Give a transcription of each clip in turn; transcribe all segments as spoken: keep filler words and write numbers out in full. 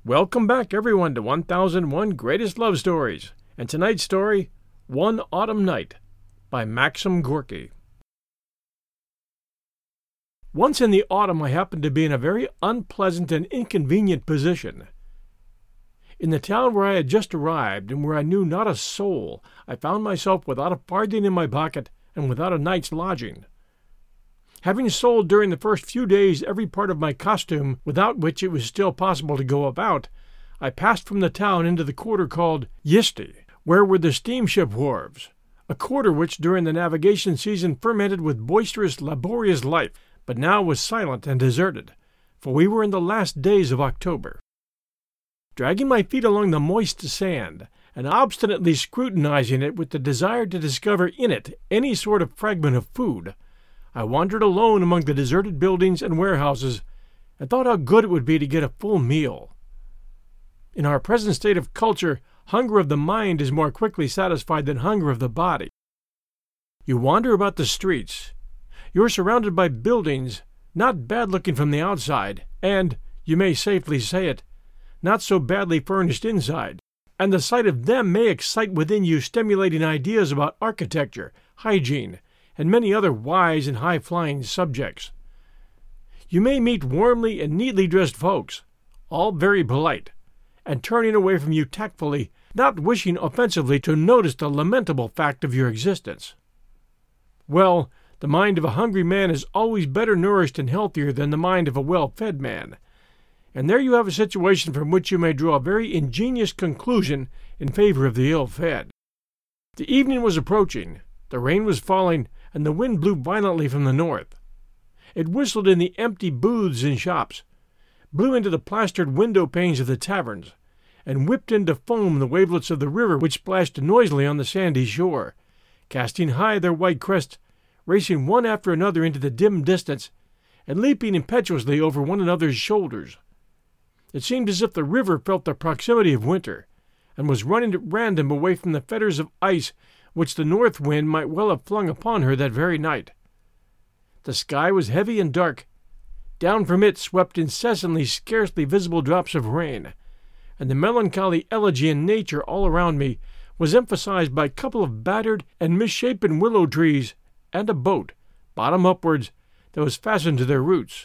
Welcome back, everyone, to one thousand one Greatest Love Stories. And tonight's story, One Autumn Night, by Maxim Gorky. Once in the autumn, I happened to be in a very unpleasant and inconvenient position. In the town where I had just arrived, and where I knew not a soul, I found myself without a farthing in my pocket and without a night's lodging. Having sold during the first few days every part of my costume without which it was still possible to go about, I passed from the town into the quarter called Yisti, where were the steamship wharves, a quarter which during the navigation season fermented with boisterous, laborious life, but now was silent and deserted, for we were in the last days of October. Dragging my feet along the moist sand, and obstinately scrutinizing it with the desire to discover in it any sort of fragment of food, I wandered alone among the deserted buildings and warehouses, and thought how good it would be to get a full meal. In our present state of culture, hunger of the mind is more quickly satisfied than hunger of the body. You wander about the streets. You are surrounded by buildings, not bad-looking from the outside, and, you may safely say it, not so badly furnished inside, and the sight of them may excite within you stimulating ideas about architecture, hygiene, and many other wise and high-flying subjects. You may meet warmly and neatly dressed folks, all very polite, and turning away from you tactfully, not wishing offensively to notice the lamentable fact of your existence. Well, the mind of a hungry man is always better nourished and healthier than the mind of a well-fed man, and there you have a situation from which you may draw a very ingenious conclusion in favor of the ill-fed. The evening was approaching, the rain was falling, and the wind blew violently from the north. It whistled in the empty booths and shops, blew into the plastered window panes of the taverns, and whipped into foam the wavelets of the river which splashed noisily on the sandy shore, casting high their white crests, racing one after another into the dim distance, and leaping impetuously over one another's shoulders. It seemed as if the river felt the proximity of winter, and was running at random away from the fetters of ice which the north wind might well have flung upon her that very night. The sky was heavy and dark. Down from it swept incessantly scarcely visible drops of rain, and the melancholy elegy in nature all around me was emphasized by a couple of battered and misshapen willow trees and a boat, bottom upwards, that was fastened to their roots.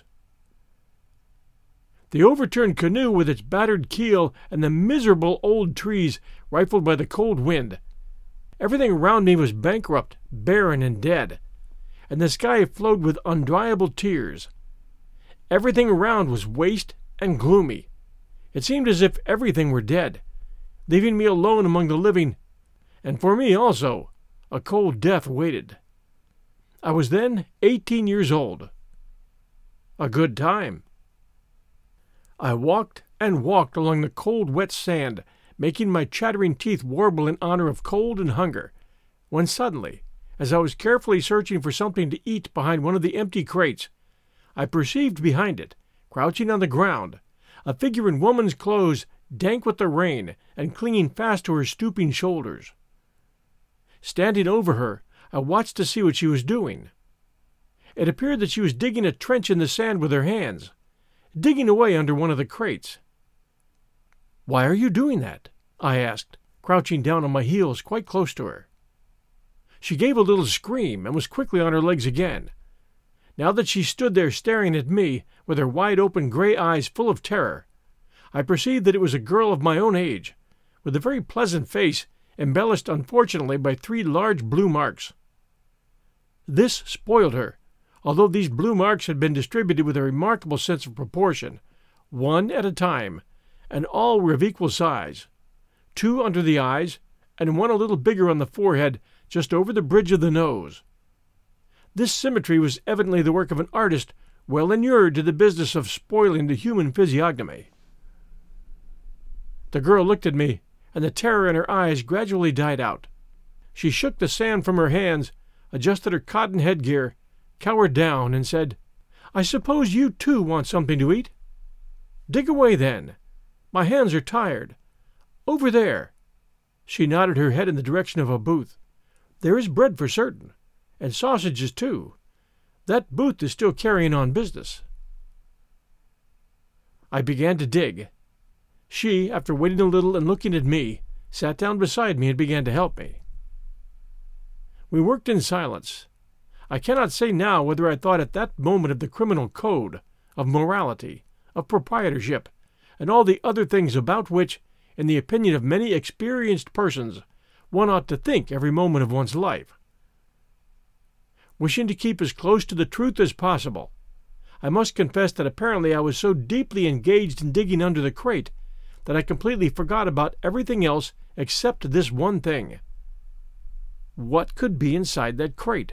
The overturned canoe with its battered keel and the miserable old trees rifled by the cold wind. Everything around me was bankrupt, barren, and dead, and the sky flowed with undryable tears. Everything around was waste and gloomy. It seemed as if everything were dead, leaving me alone among the living, and for me also a cold death waited. I was then eighteen years old. A good time. I walked and walked along the cold, wet sand, making my chattering teeth warble in honor of cold and hunger, when suddenly, as I was carefully searching for something to eat behind one of the empty crates, I perceived behind it, crouching on the ground, a figure in woman's clothes, dank with the rain, and clinging fast to her stooping shoulders. Standing over her, I watched to see what she was doing. It appeared that she was digging a trench in the sand with her hands, digging away under one of the crates. "Why are you doing that?" I asked, crouching down on my heels quite close to her. She gave a little scream and was quickly on her legs again. Now that she stood there staring at me, with her wide-open gray eyes full of terror, I perceived that it was a girl of my own age, with a very pleasant face, embellished unfortunately by three large blue marks. This spoiled her, although these blue marks had been distributed with a remarkable sense of proportion, one at a time, and all were of equal size, two under the eyes, and one a little bigger on the forehead, just over the bridge of the nose. This symmetry was evidently the work of an artist well inured to the business of spoiling the human physiognomy. The girl looked at me, and the terror in her eyes gradually died out. She shook the sand from her hands, adjusted her cotton headgear, cowered down, and said, "I suppose you too want something to eat? Dig away, then. My hands are tired. Over there." She nodded her head in the direction of a booth. "There is bread for certain, and sausages too. That booth is still carrying on business." I began to dig. She, after waiting a little and looking at me, sat down beside me and began to help me. We worked in silence. I cannot say now whether I thought at that moment of the criminal code, of morality, of proprietorship, and all the other things about which, in the opinion of many experienced persons, one ought to think every moment of one's life. Wishing to keep as close to the truth as possible, I must confess that apparently I was so deeply engaged in digging under the crate that I completely forgot about everything else except this one thing. What could be inside that crate?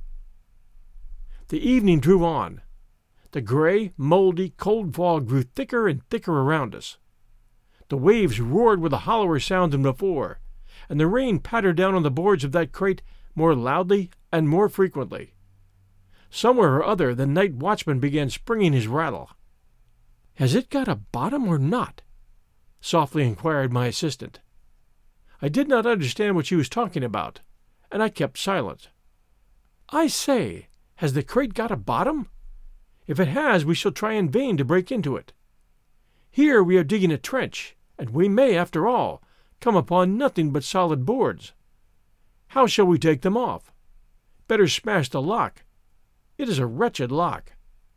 The evening drew on. The gray, moldy, cold fog grew thicker and thicker around us. The waves roared with a hollower sound than before, and the rain pattered down on the boards of that crate more loudly and more frequently. Somewhere or other the night watchman began springing his rattle. "Has it got a bottom or not?" softly inquired my assistant. I did not understand what she was talking about, and I kept silent. "I say, has the crate got a bottom? If it has, we shall try in vain to break into it. Here we are digging a trench, and we may, after all, come upon nothing but solid boards. How shall we take them off? Better smash the lock. It is a wretched lock."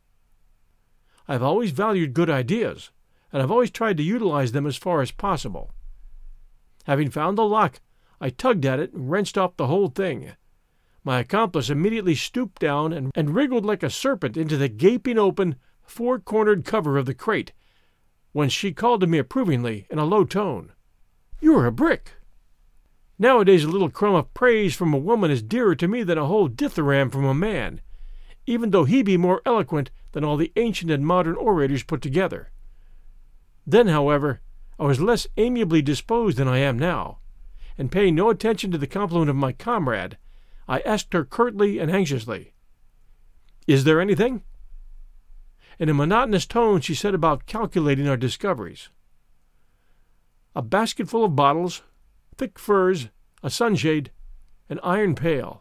I have always valued good ideas, and I've always tried to utilize them as far as possible. Having found the lock, I tugged at it and wrenched off the whole thing. My accomplice immediately stooped down and, and wriggled like a serpent into the gaping open, four-cornered cover of the crate, when she called to me approvingly in a low tone, "You're a brick!" Nowadays a little crumb of praise from a woman is dearer to me than a whole dithyramb from a man, even though he be more eloquent than all the ancient and modern orators put together. Then, however, I was less amiably disposed than I am now, and paying no attention to the compliment of my comrade, I asked her curtly and anxiously, "Is there anything?" In a monotonous tone she set about calculating our discoveries. A basketful of bottles, thick furs, a sunshade, an iron pail.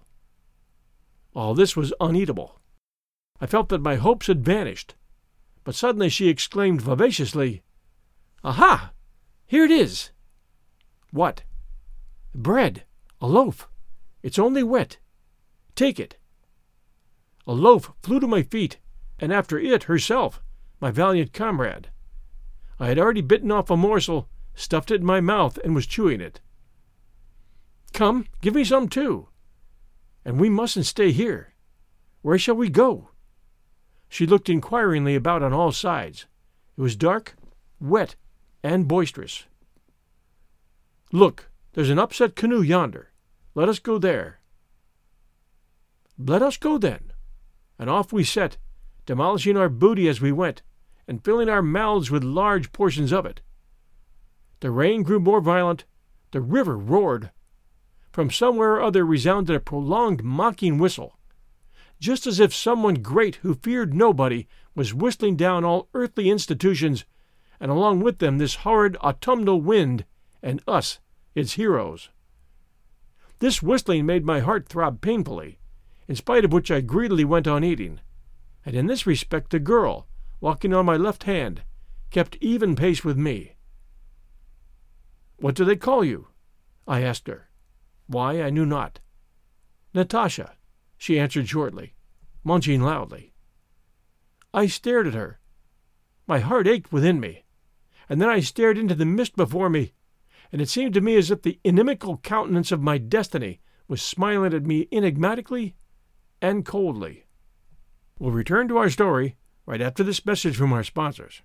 All this was uneatable. I felt that my hopes had vanished, but suddenly she exclaimed vivaciously, "Aha! Here it is!" "What?" "Bread, a loaf. It's only wet. Take it." A loaf flew to my feet, and after it herself, my valiant comrade. I had already bitten off a morsel, stuffed it in my mouth, and was chewing it. "Come, give me some too. And we mustn't stay here. Where shall we go?" She looked inquiringly about on all sides. It was dark, wet, and boisterous. "Look, there's an upset canoe yonder. Let us go there." "Let us go then." And off we set, demolishing our booty as we went, and filling our mouths with large portions of it. The rain grew more violent, the river roared. From somewhere or other resounded a prolonged mocking whistle, just as if someone great who feared nobody was whistling down all earthly institutions, and along with them this horrid autumnal wind, and us, its heroes. This whistling made my heart throb painfully, in spite of which I greedily went on eating, and in this respect the girl, walking on my left hand, kept even pace with me. "What do they call you?" I asked her. Why, I knew not. "Natasha," she answered shortly, munching loudly. I stared at her. My heart ached within me, and then I stared into the mist before me, and it seemed to me as if the inimical countenance of my destiny was smiling at me enigmatically and coldly. We'll return to our story right after this message from our sponsors.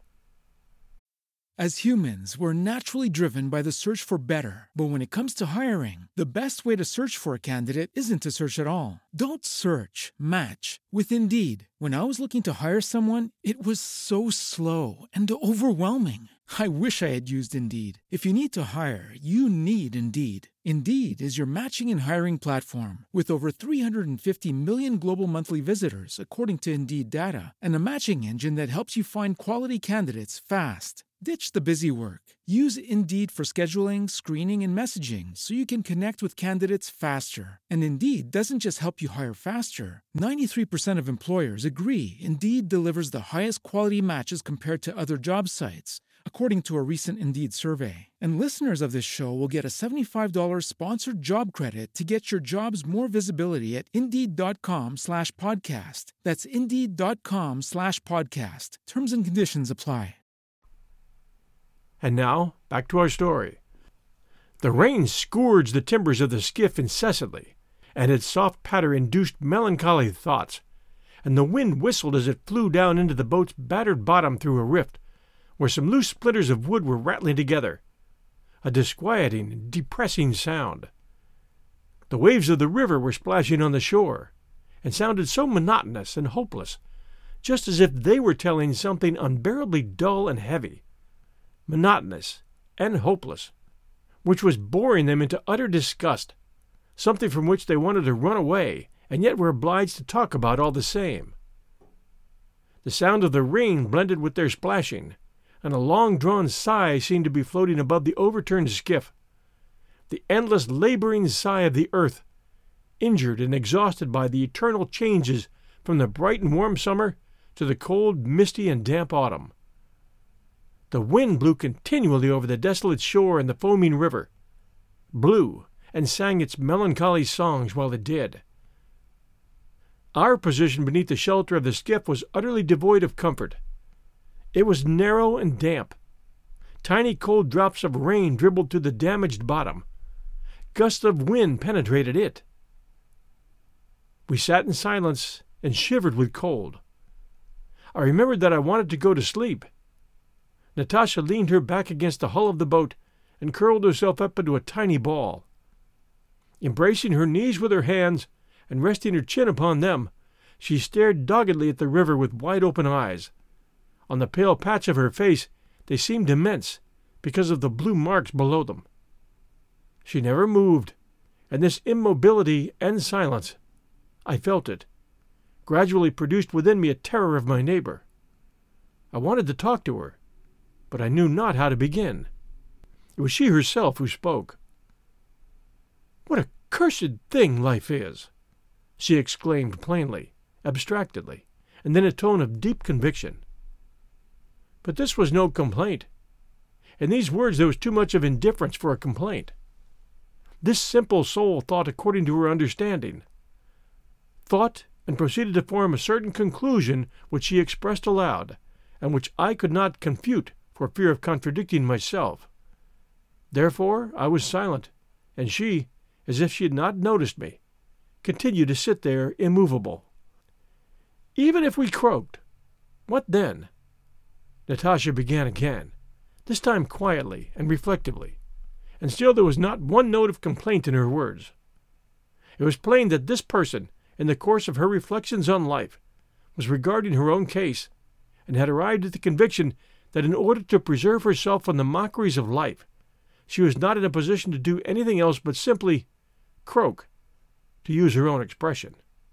As humans, we're naturally driven by the search for better. But when it comes to hiring, the best way to search for a candidate isn't to search at all. Don't search, match with Indeed. When I was looking to hire someone, it was so slow and overwhelming. I wish I had used Indeed. If you need to hire, you need Indeed. Indeed is your matching and hiring platform with over three hundred fifty million global monthly visitors, according to Indeed data, and a matching engine that helps you find quality candidates fast. Ditch the busy work. Use Indeed for scheduling, screening, and messaging so you can connect with candidates faster. And Indeed doesn't just help you hire faster. ninety-three percent of employers agree Indeed delivers the highest quality matches compared to other job sites. according to a recent Indeed survey. And listeners of this show will get a seventy-five dollars sponsored job credit to get your jobs more visibility at Indeed.com slash podcast. That's Indeed.com slash podcast. Terms and conditions apply. And now, back to our story. The rain scourged the timbers of the skiff incessantly, and its soft patter induced melancholy thoughts, and the wind whistled as it flew down into the boat's battered bottom through a rift, where some loose splinters of wood were rattling together, a disquieting and depressing sound. The waves of the river were splashing on the shore, and sounded so monotonous and hopeless, just as if they were telling something unbearably dull and heavy, monotonous and hopeless, which was boring them into utter disgust, something from which they wanted to run away, and yet were obliged to talk about all the same. The sound of the rain blended with their splashing, and a long-drawn sigh seemed to be floating above the overturned skiff, the endless laboring sigh of the earth, injured and exhausted by the eternal changes from the bright and warm summer to the cold, misty, and damp autumn. The wind blew continually over the desolate shore and the foaming river, blew and sang its melancholy songs while it did. Our position beneath the shelter of the skiff was utterly devoid of comfort. It was narrow and damp. Tiny cold drops of rain dribbled through the damaged bottom. Gusts of wind penetrated it. We sat in silence and shivered with cold. I remembered that I wanted to go to sleep. Natasha leaned her back against the hull of the boat and curled herself up into a tiny ball. Embracing her knees with her hands and resting her chin upon them, she stared doggedly at the river with wide-open eyes. On the pale patch of her face they seemed immense, because of the blue marks below them. She never moved, and this immobility and silence, I felt it, gradually produced within me a terror of my neighbor. I wanted to talk to her, but I knew not how to begin. It was she herself who spoke. "What a cursed thing life is!" she exclaimed plainly, abstractedly, and in a tone of deep conviction. But this was no complaint. In these words there was too much of indifference for a complaint. This simple soul thought according to her understanding, thought and proceeded to form a certain conclusion which she expressed aloud, and which I could not confute for fear of contradicting myself. Therefore I was silent, and she, as if she had not noticed me, continued to sit there immovable. "Even if we croaked, what then?" Natasha began again, this time quietly and reflectively, and still there was not one note of complaint in her words. It was plain that this person, in the course of her reflections on life, was regarding her own case, and had arrived at the conviction that in order to preserve herself from the mockeries of life, she was not in a position to do anything else but simply croak, to use her own expression.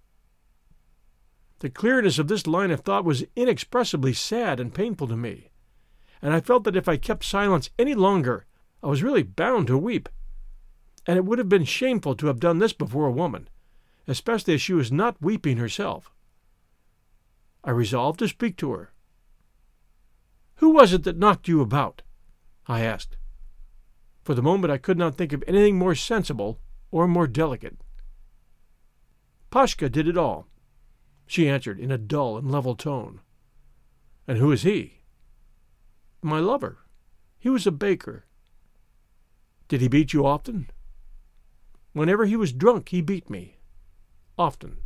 The clearness of this line of thought was inexpressibly sad and painful to me, and I felt that if I kept silence any longer, I was really bound to weep, and it would have been shameful to have done this before a woman, especially as she was not weeping herself. I resolved to speak to her. "Who was it that knocked you about?" I asked. For the moment I could not think of anything more sensible or more delicate. "Pashka did it all," she answered in a dull and level tone. "And who is he?" "My lover. He was a baker." "Did he beat you often?" "Whenever he was drunk he beat me. Often."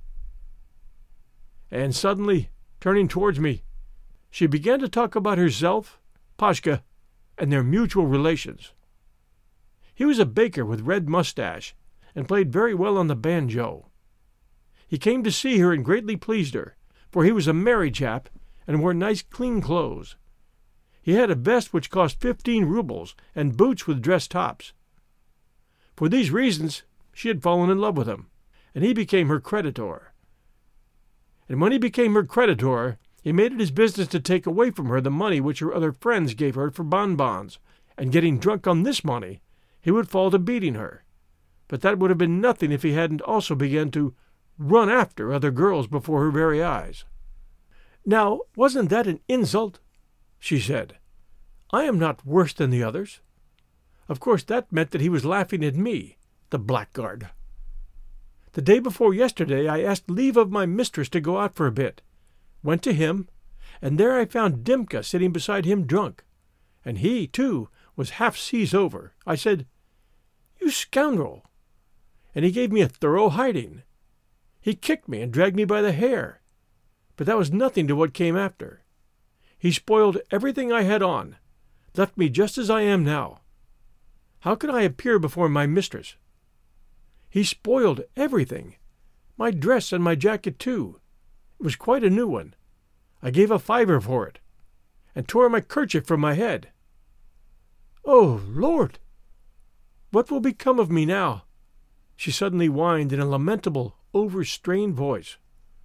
And suddenly, turning towards me, she began to talk about herself, Pashka, and their mutual relations. He was a baker with red mustache, and played very well on the banjo. He came to see her and greatly pleased her, for he was a merry chap and wore nice clean clothes. He had a vest which cost fifteen rubles, and boots with dress tops. For these reasons she had fallen in love with him, and he became her creditor. And when he became her creditor, he made it his business to take away from her the money which her other friends gave her for bonbons, and getting drunk on this money, he would fall to beating her. But that would have been nothing if he hadn't also begun to run after other girls before her very eyes. "Now, wasn't that an insult?" she said. I am not worse than the others. Of course, that meant that he was laughing at me, the blackguard. The day before yesterday I asked leave of my mistress to go out for a bit, went to him, and there I found Dimka sitting beside him drunk, and he, too, was half seas over. I said, "You scoundrel!" and he gave me a thorough hiding. He kicked me and dragged me by the hair, but that was nothing to what came after. He spoiled everything I had on, left me just as I am now. How could I appear before my mistress? He spoiled everything, my dress and my jacket too. It was quite a new one. I gave a fiver for it, and tore my kerchief from my head. Oh, Lord! What will become of me now? She suddenly whined in a lamentable, overstrained voice.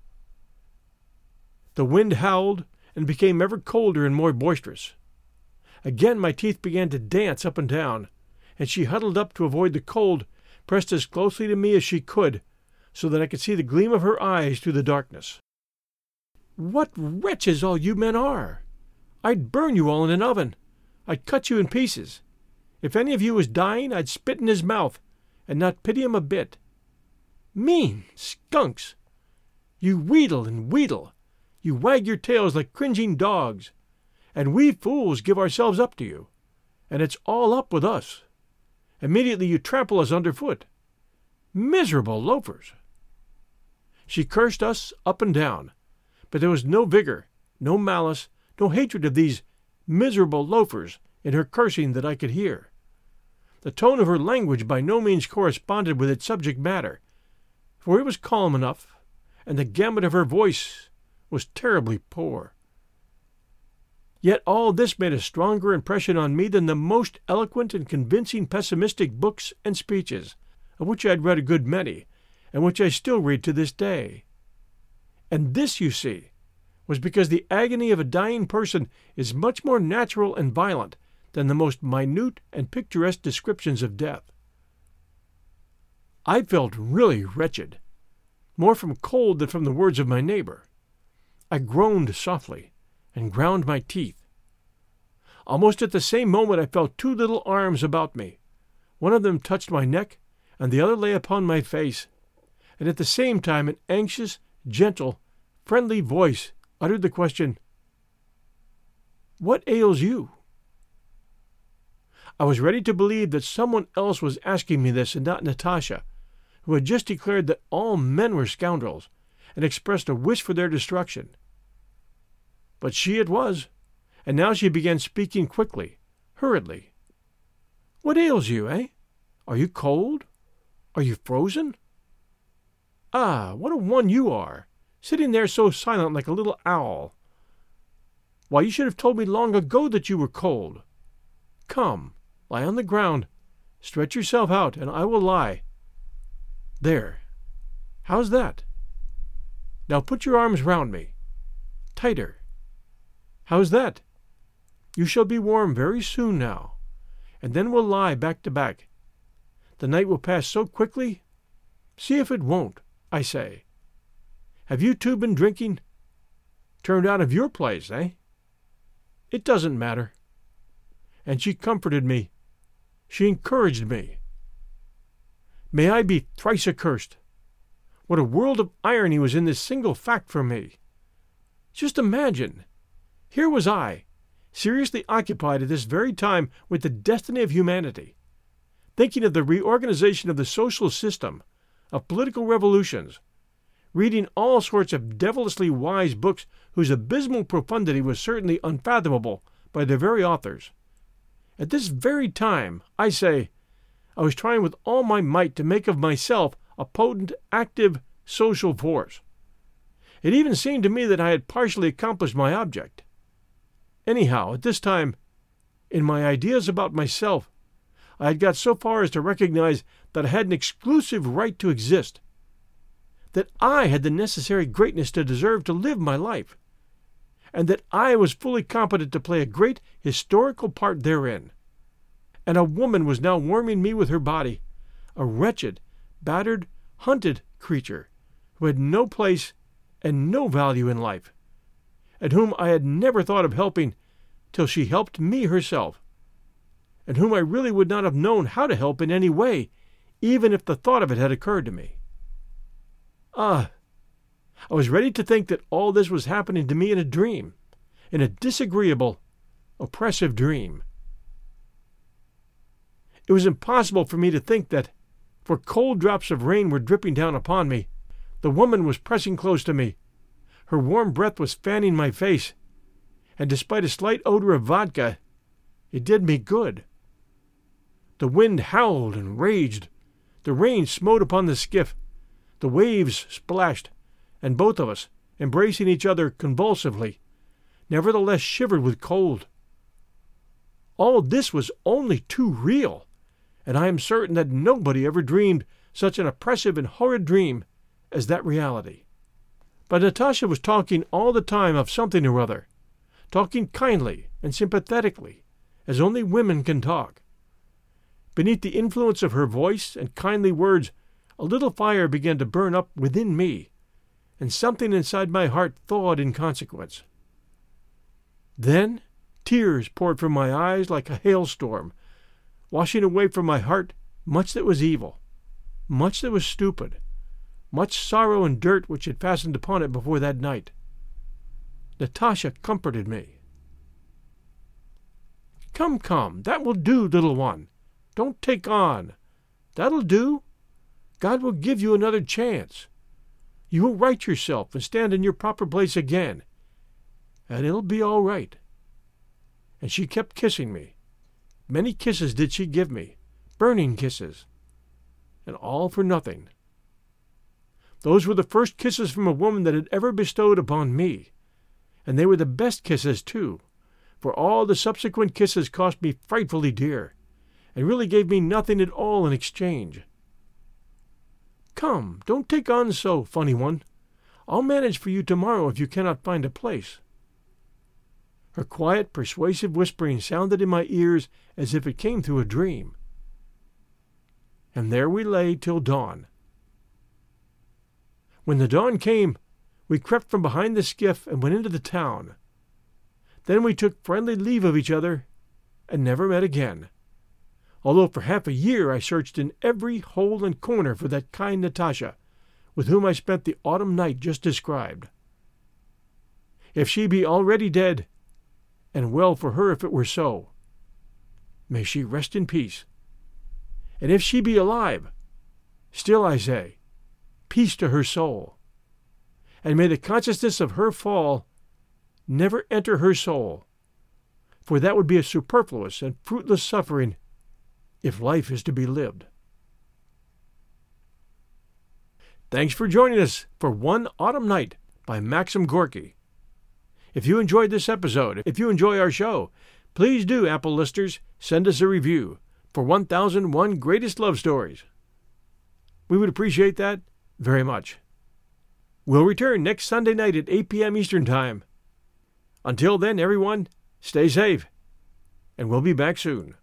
The wind howled and became ever colder and more boisterous. Again my teeth began to dance up and down, and she huddled up to avoid the cold, pressed as closely to me as she could, so that I could see the gleam of her eyes through the darkness. What wretches all you men are! I'd burn you all in an oven. I'd cut you in pieces. If any of you was dying, I'd spit in his mouth, and not pity him a bit. Mean skunks! You wheedle and wheedle. You wag your tails like cringing dogs, and we fools give ourselves up to you, and it's all up with us. Immediately you trample us underfoot. Miserable loafers! She cursed us up and down, but there was no vigor, no malice, no hatred of these miserable loafers in her cursing that I could hear. The tone of her language by no means corresponded with its subject matter, for it was calm enough, and the gamut of her voice was terribly poor. Yet all this made a stronger impression on me than the most eloquent and convincing pessimistic books and speeches, of which I had read a good many, and which I still read to this day. And this, you see, was because the agony of a dying person is much more natural and violent than the most minute and picturesque descriptions of death. I felt really wretched, more from cold than from the words of my neighbor. I groaned softly and ground my teeth. Almost at the same moment I felt two little arms about me. One of them touched my neck, and the other lay upon my face, and at the same time an anxious, gentle, friendly voice uttered the question, "What ails you?" I was ready to believe that someone else was asking me this and not Natasha, who had just declared that all men were scoundrels and expressed a wish for their destruction. But she it was, and now she began speaking quickly, hurriedly. "What ails you, eh? Are you cold? Are you frozen? Ah, what a one you are, sitting there so silent like a little owl. Why, you should have told me long ago that you were cold. Come, lie on the ground, stretch yourself out, and I will lie. There. How's that? Now put your arms round me. Tighter. How's that? You shall be warm very soon now, and then we'll lie back to back. The night will pass so quickly. See if it won't, I say. Have you two been drinking? Turned out of your place, eh? It doesn't matter." And she comforted me. She encouraged me. May I be thrice accursed. What a world of irony was in this single fact for me. Just imagine. Here was I, seriously occupied at this very time with the destiny of humanity, thinking of the reorganization of the social system, of political revolutions, reading all sorts of devilishly wise books whose abysmal profundity was certainly unfathomable by their very authors. At this very time, I say, I was trying with all my might to make of myself a potent, active, social force. It even seemed to me that I had partially accomplished my object. Anyhow, at this time, in my ideas about myself, I had got so far as to recognize that I had an exclusive right to exist, that I had the necessary greatness to deserve to live my life, and that I was fully competent to play a great historical part therein. And a woman was now warming me with her body, a wretched, battered, hunted creature who had no place and no value in life, and whom I had never thought of helping till she helped me herself, and whom I really would not have known how to help in any way, even if the thought of it had occurred to me. Ah, I was ready to think that all this was happening to me in a dream, in a disagreeable, oppressive dream. It was impossible for me to think that, for cold drops of rain were dripping down upon me, the woman was pressing close to me, her warm breath was fanning my face, and despite a slight odor of vodka, it did me good. The wind howled and raged, the rain smote upon the skiff, the waves splashed, and both of us, embracing each other convulsively, nevertheless shivered with cold. All this was only too real, and I am certain that nobody ever dreamed such an oppressive and horrid dream as that reality. But Natasha was talking all the time of something or other, talking kindly and sympathetically, as only women can talk. Beneath the influence of her voice and kindly words, a little fire began to burn up within me, and something inside my heart thawed in consequence. Then tears poured from my eyes like a hailstorm, washing away from my heart much that was evil, much that was stupid, much sorrow and dirt which had fastened upon it before that night. Natasha comforted me. "Come, come, that will do, little one. Don't take on. That'll do. God will give you another chance. You will right yourself and stand in your proper place again, and it'll be all right." And she kept kissing me. Many kisses did she give me, burning kisses, and all for nothing. Those were the first kisses from a woman that had ever bestowed upon me, and they were the best kisses, too, for all the subsequent kisses cost me frightfully dear, and really gave me nothing at all in exchange. "Come, don't take on so, funny one. I'll manage for you tomorrow if you cannot find a place." Her quiet, persuasive whispering sounded in my ears as if it came through a dream. And there we lay till dawn. When the dawn came, we crept from behind the skiff and went into the town. Then we took friendly leave of each other and never met again, although for half a year I searched in every hole and corner for that kind Natasha, with whom I spent the autumn night just described. If she be already dead, and well for her if it were so, may she rest in peace. And if she be alive, still I say, peace to her soul. And may the consciousness of her fall never enter her soul, for that would be a superfluous and fruitless suffering if life is to be lived. Thanks for joining us for One Autumn Night by Maxim Gorky. If you enjoyed this episode, if you enjoy our show, please do, Apple listeners, send us a review for one thousand one Greatest Love Stories. We would appreciate that very much. We'll return next Sunday night at eight p.m. Eastern Time. Until then, everyone, stay safe, and we'll be back soon.